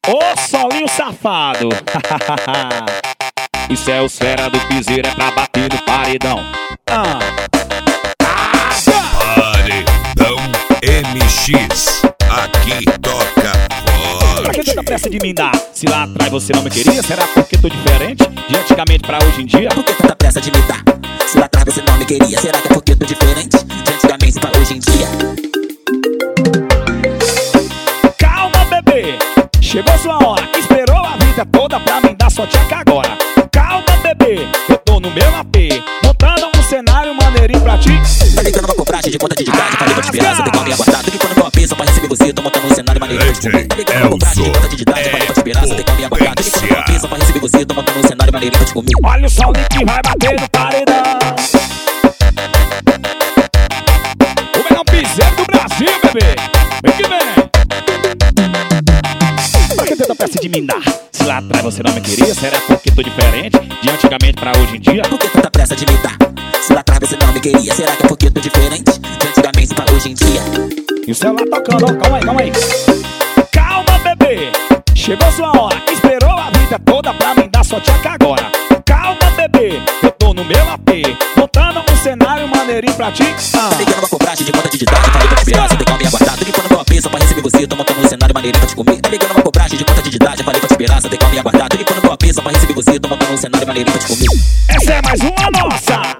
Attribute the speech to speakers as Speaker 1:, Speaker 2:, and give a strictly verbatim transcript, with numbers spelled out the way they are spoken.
Speaker 1: Ô solinho safado. Isso é os fera do piseiro, é pra bater no paredão. Ah.
Speaker 2: Paredão M X, aqui toca forte.
Speaker 1: Pra que tanta pressa de me dar? Se lá atrás você não me queria, será porque tô diferente de antigamente pra hoje em dia?
Speaker 3: Por que tanta pressa de me dar? Se lá atrás você não me queria, será que é porque tô diferente de antigamente pra hoje em dia?
Speaker 1: Calma, bebê, chegou sua hora. Esperou a vida toda pra me dar sua tchaca agora. Calma, bebê, eu tô no meu A P, montando um cenário maneirinho pra ti.
Speaker 3: Tá ligando uma cobragem de conta de idade, falei pra te esperar, você tem como me aguardar. Tô aqui quando eu A P, só pra receber você, tô montando um cenário maneirinho pra te comer. Tá ligando uma cobragem de conta de idade, falei pra te esperar, você tem como me aguardar. Tô aqui quando eu A P, só pra receber você, tô montando um cenário maneirinho pra te comer.
Speaker 1: Olha o sol que vai bater no paredão. O melhor piseiro do Brasil, bebê. Vem que vem. Pra que tanta pressa de me dar? Se lá atrás você não me queria, será porque tô diferente de antigamente pra hoje em dia?
Speaker 3: Por que tanta pressa de me dar? Se lá atrás você não me queria, será que é porque tô diferente de antigamente pra hoje em dia?
Speaker 1: E o celular tocando, ó, calma aí, calma aí. Calma, bebê, chegou sua hora. Esperou a vida toda pra me dar sua tchaca agora. Calma, bebê, eu tô no meu A P, montando um cenário maneirinho pra ti. Ah.
Speaker 3: Tá ligando uma cobragem de conta de idade, falei pra te esperar, você tem como me aguardar. Tô aqui quando eu A P, só pra receber você, tô montando um cenário maneirinho pra te comer. Tá ligando uma cobragem de conta de idade, falei pra te esperar, você tem como me aguardar. Tô aqui quando eu A P, só pra receber você, tô montando um cenário maneirinho pra te comer.
Speaker 1: Essa é mais uma nossa.